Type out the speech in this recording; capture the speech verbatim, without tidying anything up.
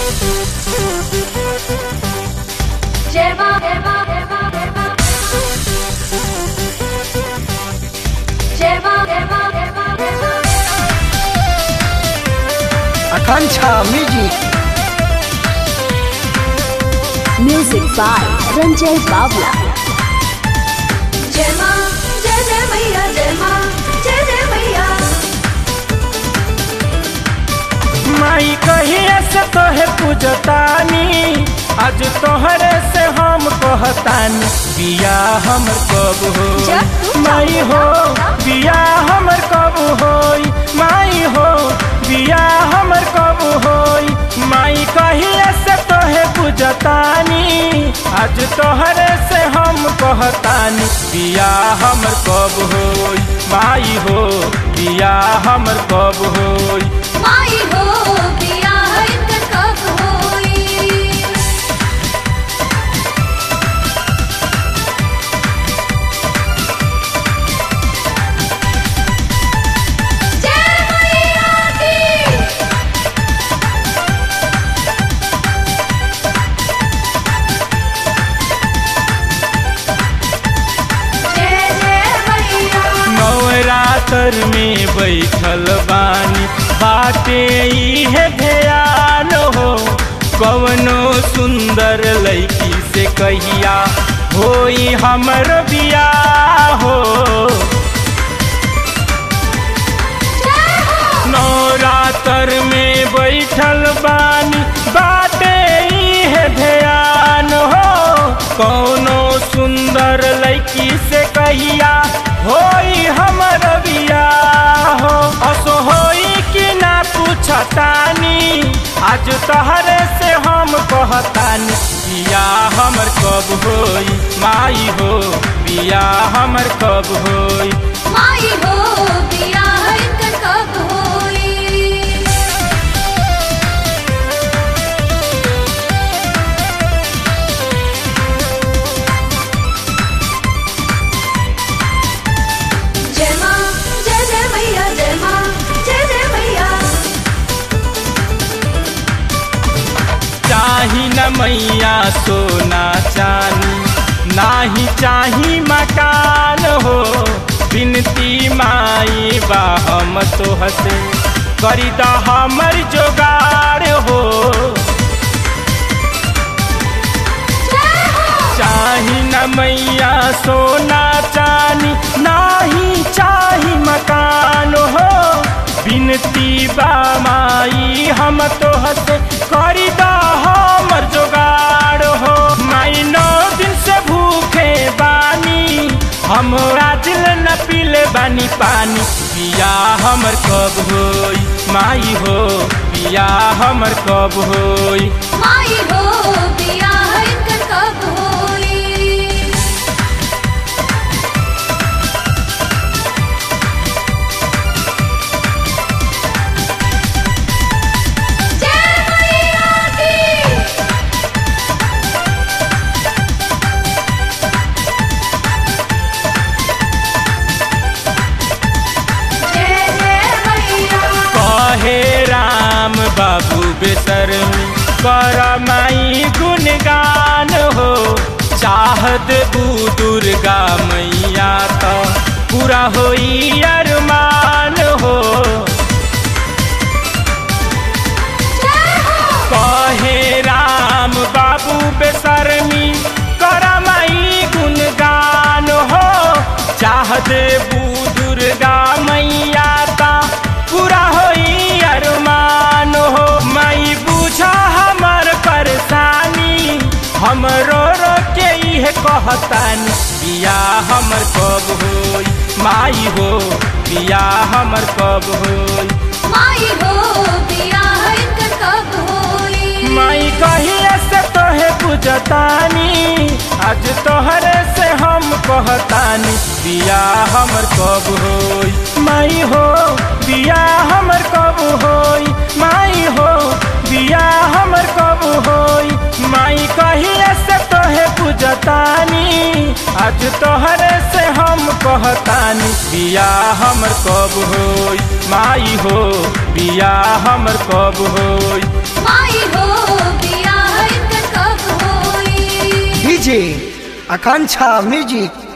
जय मां जय मां जय मां जय मां जय मां जय मां जय मां जय मां Akanksha music music by Ranjay Bawla. जय मां जय जय मैया जय मां जय जय मैया। माई कहिए से तोहे पूजतानी, आज तोहरे से हम कहतानी, बिया हमर कब हो माई हो, बिया हमर कब होई माई हो, बिया हमर कब होई। माई कहिए से तोहे पूजतानी, आज तोहरे से हम कहतानी, बिया हमर कब होई माई हो, बिया हमर कब होई माई हो, बिया इनकर कब होई। जय मैया की जय जय मैया। नवरात्र में बैठल बानी, बाटे इहे ध्यान हो, कवनो सुंदर लड़की से कहिया होई हमर बियाह हो। नवरात्र में बैठल बानी, बाटे इहे ध्यान हो, कौनो सुंदर लड़की से कहिया होई हमर बियाह हो। असो होई कि ना पूछतानी, आज तोहरे से हम कहतानी, बिया हमर कब होई माई हो, बिया हमर कब होई माई हो, बिया इनकर कब होई। जय मां जय जय मैया जय मां जय जय मैया। चाही न मैया सोना चानी, नाही चाही मकान हो, बिनती माई बा हम तोह से करी दा हमर जोगाड़ हो। चाही न मैया सोना चानी, नाही चाही मकान हो, बिनती बा माई हम तोह से करी दा हमर जोगाड़ हो। माई नौ दिन से भूखे बानी, हमरा दिल न पीले बानी पानी, बिया हमर कब होई माई हो, बिया हमर कब होई माई हो, बिया इनकर कब होई। जय मैया की जय जय मैया। कहे राम बाबू बेसरमी, कर माई गुणगान हो, चाहत बू दुर्गा मैया तो पूरा होई अरमान हो। कहे राम बाबू बेसरमी, कर माई गुणगान हो, चाहत बू दुर्गा मैया ता पूरा होई अरमान हो। माई बुझा हमर परेशानी, हम रो रो के इहे कहतानी, बिया हमर कब होई माई हो, बिया हमर कब होई माई हो, बिया इनकर कब होई। माई कहिए से तोहे पूजतानी, आज तोहरे से हम कहतानी, बिया हमर कब होई माई हो, बिया हमर कब होई माई हो, बिया हमर कब होई। माई कहिए से तोहे पूजतानी, आज तोहरे से हम कहतानी, बिया हमर कब होई माई हो, बिया हमर कब होई माई हो। DJ Akanksha music.